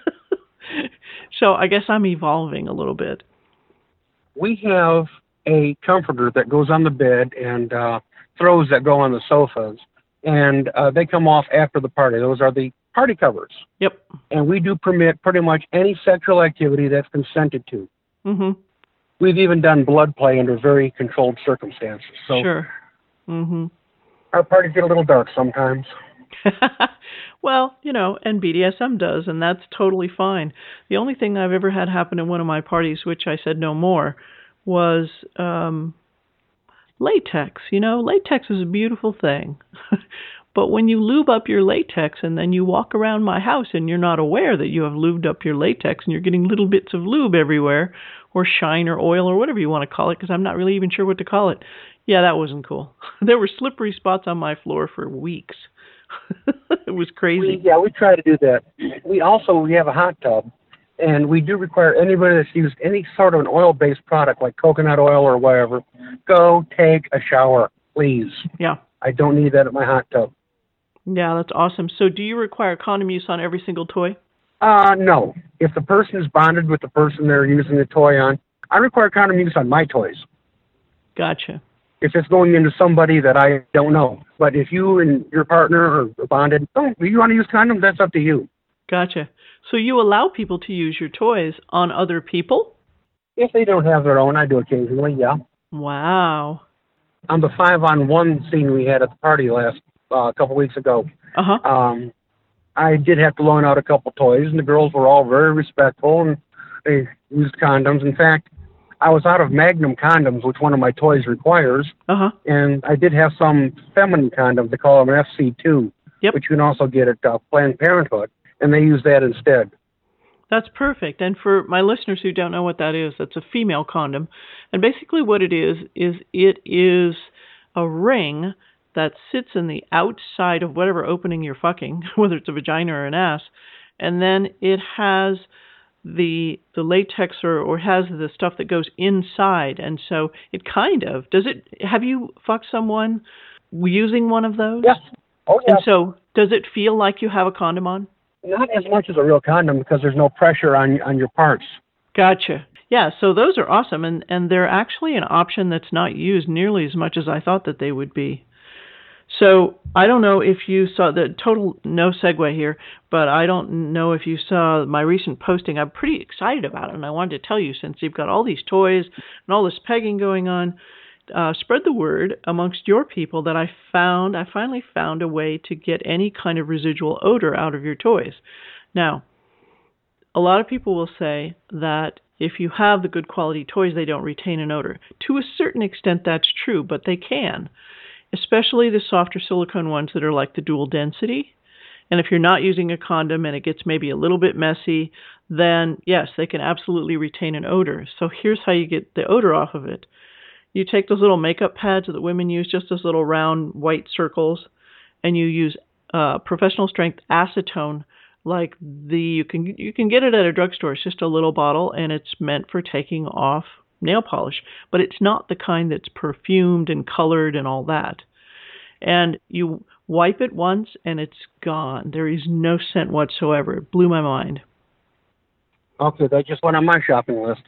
So I guess I'm evolving a little bit. We have a comforter that goes on the bed and uh, throws that go on the sofas, and uh, they come off after the party. Those are the party covers. Yep. And we do permit pretty much any sexual activity that's consented to. Mm-hmm. We've even done blood play under very controlled circumstances. So sure. Mm-hmm. Our parties get a little dark sometimes. Well, you know, and B D S M does, and that's totally fine. The only thing I've ever had happen in one of my parties, which I said no more, was um, latex. You know, latex is a beautiful thing. But when you lube up your latex and then you walk around my house and you're not aware that you have lubed up your latex and you're getting little bits of lube everywhere, or shine or oil or whatever you want to call it, because I'm not really even sure what to call it. Yeah, that wasn't cool. There were slippery spots on my floor for weeks. It was crazy. We, yeah, we try to do that. We also, we have a hot tub, and we do require anybody that's used any sort of an oil-based product like coconut oil or whatever, go take a shower, please. Yeah. I don't need that at my hot tub. Yeah, that's awesome. So do you require condom use on every single toy? Uh, no. If the person is bonded with the person they're using the toy on, I require condom use on my toys. Gotcha. If it's going into somebody that I don't know. But if you and your partner are bonded, oh, if you want to use condoms, that's up to you. Gotcha. So you allow people to use your toys on other people? If they don't have their own, I do occasionally, yeah. Wow. On the five-on-one scene we had at the party last uh, a couple weeks ago, Uh-huh. um, I did have to loan out a couple toys, and the girls were all very respectful, and they used condoms. In fact, I was out of Magnum condoms, which one of my toys requires, Uh-huh. and I did have some feminine condoms. They call them F C two, Yep. which you can also get at uh, Planned Parenthood, and they use that instead. That's perfect. And for my listeners who don't know what that is, that's a female condom. And basically what it is, is it is a ring that sits in the outside of whatever opening you're fucking, whether it's a vagina or an ass, and then it has the the latex or, or has the stuff that goes inside. And so it kind of, does it, have you fucked someone using one of those? Yes. Oh, yeah. And so does it feel like you have a condom on? Not as much as a real condom because there's no pressure on on your parts. Gotcha. Yeah, so those are awesome, and, and they're actually an option that's not used nearly as much as I thought that they would be. So I don't know if you saw the total no segue here, but I don't know if you saw my recent posting. I'm pretty excited about it, and I wanted to tell you, since you've got all these toys and all this pegging going on, uh, spread the word amongst your people that I found, I finally found a way to get any kind of residual odor out of your toys. Now, a lot of people will say that if you have the good quality toys, they don't retain an odor. To a certain extent, that's true, but they can, especially the softer silicone ones that are like the dual density. And if you're not using a condom and it gets maybe a little bit messy, then yes, they can absolutely retain an odor. So here's how you get the odor off of it. You take those little makeup pads that women use, just those little round white circles, and you use uh, professional strength acetone. Like the you can you can get it at a drugstore. It's just a little bottle, and it's meant for taking off nail polish. But it's not the kind that's perfumed and colored and all that. And you wipe it once, and it's gone. There is no scent whatsoever. It blew my mind. Okay, that just went on my shopping list.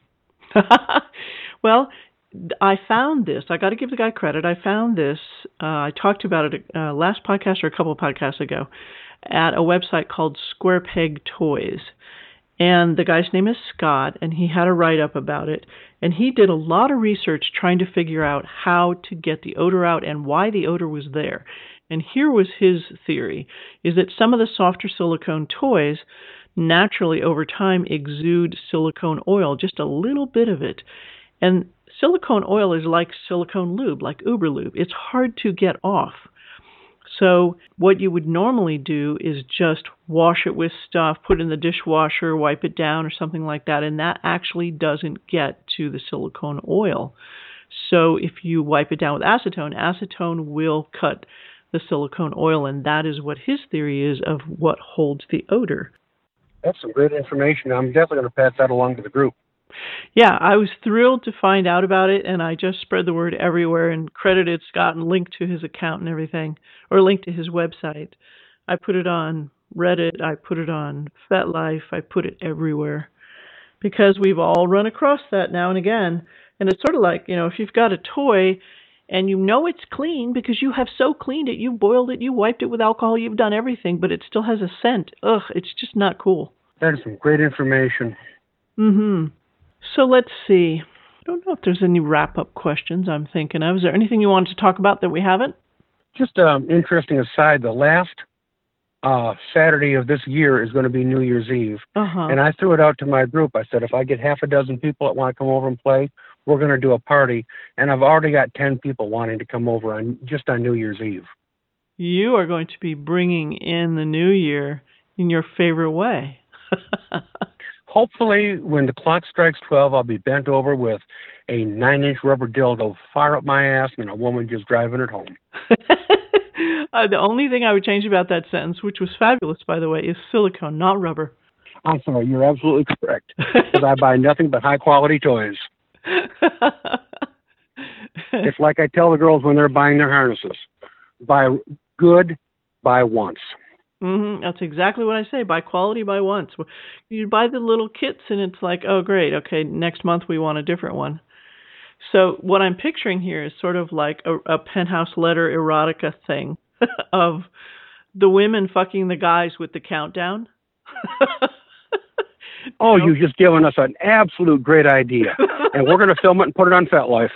Well, I found this. I got to give the guy credit. I found this. Uh, I talked about it uh, last podcast or a couple of podcasts ago at a website called Square Peg Toys. And the guy's name is Scott, and he had a write-up about it. And he did a lot of research trying to figure out how to get the odor out and why the odor was there. And here was his theory, is that some of the softer silicone toys naturally over time exude silicone oil, just a little bit of it. And silicone oil is like silicone lube, like Uber Lube. It's hard to get off. So what you would normally do is just wash it with stuff, put it in the dishwasher, wipe it down or something like that, and that actually doesn't get to the silicone oil. So if you wipe it down with acetone, acetone will cut the silicone oil, and that is what his theory is of what holds the odor. That's some great information. I'm definitely going to pass that along to the group. Yeah, I was thrilled to find out about it, and I just spread the word everywhere and credited Scott and linked to his account and everything, or linked to his website. I put it on Reddit, I put it on FetLife, I put it everywhere, because we've all run across that now and again. And it's sort of like, you know, if you've got a toy and you know it's clean because you have so cleaned it, you boiled it, you wiped it with alcohol, you've done everything, but it still has a scent. Ugh, it's just not cool. That is some great information. Mm-hmm. So let's see. I don't know if there's any wrap-up questions I'm thinking of. Is there anything you wanted to talk about that we haven't? Just an um, interesting aside, the last uh, Saturday of this year is going to be New Year's Eve. Uh-huh. And I threw it out to my group. I said, if I get half a dozen people that want to come over and play, we're going to do a party. And I've already got ten people wanting to come over on just on New Year's Eve. You are going to be bringing in the new year in your favorite way. Hopefully, when the clock strikes twelve, I'll be bent over with a nine-inch rubber dildo far up my ass and a woman just driving it home. uh, the only thing I would change about that sentence, which was fabulous, by the way, is silicone, not rubber. I'm sorry, you're absolutely correct. Because I buy nothing but high-quality toys. It's like I tell the girls when they're buying their harnesses. Buy good, buy once. Mm-hmm. That's exactly what I say. Buy quality, buy once. You buy the little kits, and it's like, oh, great. Okay, next month we want a different one. So what I'm picturing here is sort of like a, a penthouse letter erotica thing of the women fucking the guys with the countdown. Oh, you know? you've just given us an absolute great idea. And we're going to film it and put it on FetLife.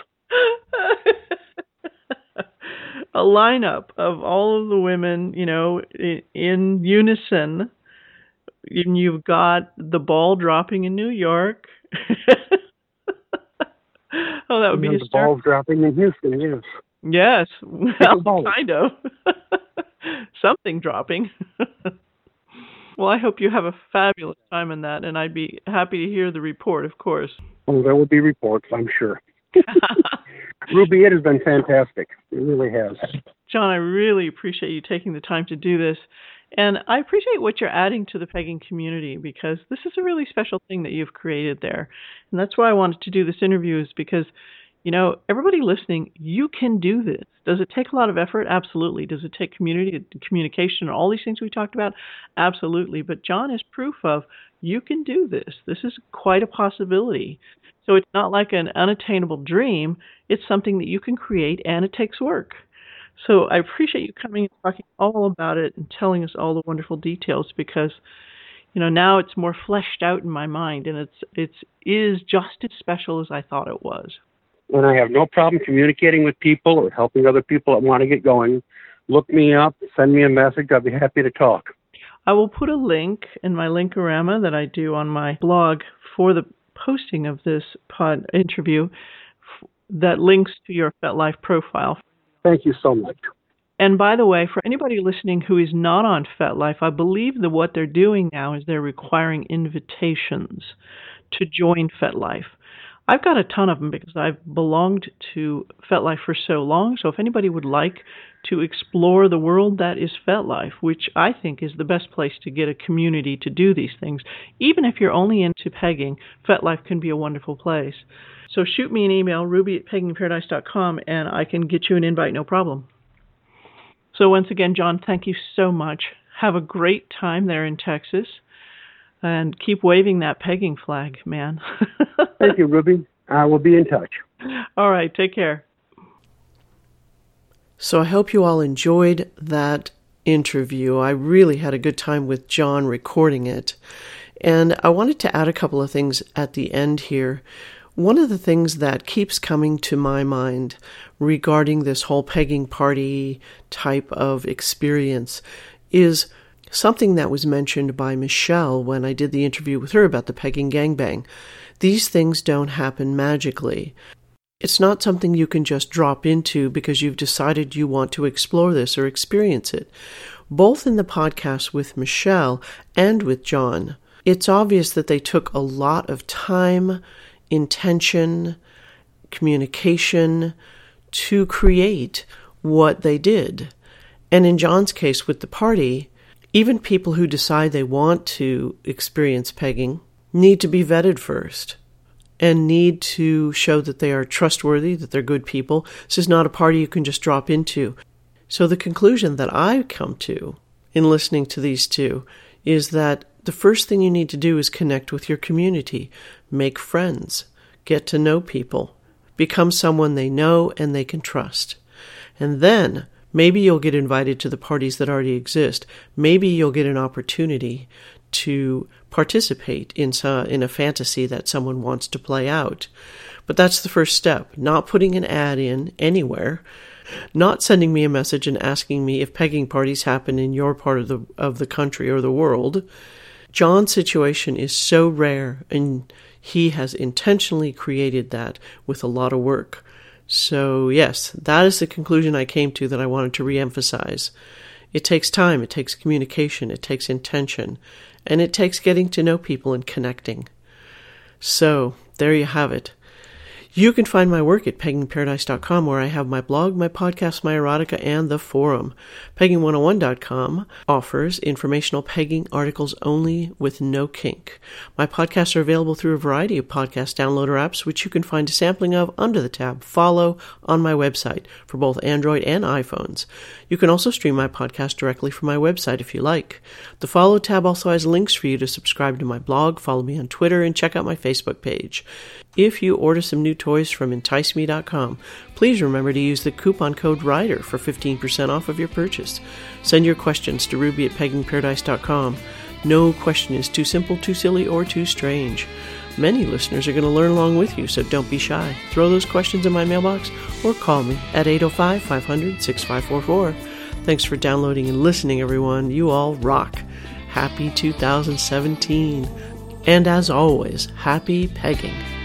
A lineup of all of the women, you know, in, in unison. And you've got the ball dropping in New York. Oh, that would be and the ball dropping in Houston, yes. Yes, well, kind of. Something dropping. Well, I hope you have a fabulous time in that, and I'd be happy to hear the report, of course. Oh, there will be reports, I'm sure. Ruby, it has been fantastic. It really has. John, I really appreciate you taking the time to do this. And I appreciate what you're adding to the pegging community, because this is a really special thing that you've created there. And that's why I wanted to do this interview, is because, you know, everybody listening, you can do this. Does it take a lot of effort? Absolutely. Does it take community, communication, and all these things we talked about? Absolutely. But John is proof of you can do this. This is quite a possibility. So it's not like an unattainable dream. It's something that you can create, and it takes work. So I appreciate you coming and talking all about it and telling us all the wonderful details, because, you know, now it's more fleshed out in my mind, and it's it's is just as special as I thought it was. And I have no problem communicating with people or helping other people that want to get going. Look me up, send me a message. I'll be happy to talk. I will put a link in my Linkorama that I do on my blog for the posting of this pod interview that links to your FetLife profile. Thank you so much. And by the way, for anybody listening who is not on FetLife, I believe that what they're doing now is they're requiring invitations to join FetLife. I've got a ton of them because I've belonged to FetLife for so long. So if anybody would like to explore the world that is FetLife, which I think is the best place to get a community to do these things, even if you're only into pegging, FetLife can be a wonderful place. So shoot me an email, ruby at pegging paradise dot com, and I can get you an invite, no problem. So once again, John, thank you so much. Have a great time there in Texas. And keep waving that pegging flag, man. Thank you, Ruby. I will be in touch. All right, take care. So I hope you all enjoyed that interview. I really had a good time with John recording it. And I wanted to add a couple of things at the end here. One of the things that keeps coming to my mind regarding this whole pegging party type of experience is something that was mentioned by Michelle when I did the interview with her about the pegging gangbang. These things don't happen magically. It's not something you can just drop into because you've decided you want to explore this or experience it. Both in the podcast with Michelle and with John, it's obvious that they took a lot of time, intention, communication to create what they did. And in John's case with the party, even people who decide they want to experience pegging need to be vetted first and need to show that they are trustworthy, that they're good people. This is not a party you can just drop into. So the conclusion that I come to in listening to these two is that the first thing you need to do is connect with your community, make friends, get to know people, become someone they know and they can trust. And then maybe you'll get invited to the parties that already exist. Maybe you'll get an opportunity to participate in in a fantasy that someone wants to play out. But that's the first step. Not putting an ad in anywhere, not sending me a message and asking me if pegging parties happen in your part of the of the country or the world. John's situation is so rare, and he has intentionally created that with a lot of work. So yes, that is the conclusion I came to that I wanted to reemphasize. It takes time, it takes communication, it takes intention, and it takes getting to know people and connecting. So there you have it. You can find my work at pegging paradise dot com, where I have my blog, my podcast, my erotica, and the forum. pegging one oh one dot com offers informational pegging articles only with no kink. My podcasts are available through a variety of podcast downloader apps, which you can find a sampling of under the tab Follow on my website for both Android and iPhones. You can also stream my podcast directly from my website if you like. The Follow tab also has links for you to subscribe to my blog, follow me on Twitter, and check out my Facebook page. If you order some new toys from entice me dot com, please remember to use the coupon code RIDER for fifteen percent off of your purchase. Send your questions to ruby at pegging paradise dot com. No question is too simple, too silly, or too strange. Many listeners are going to learn along with you, so don't be shy. Throw those questions in my mailbox or call me at eight oh five, five hundred, six five four four. Thanks for downloading and listening, everyone. You all rock. Happy two thousand seventeen. And as always, happy pegging.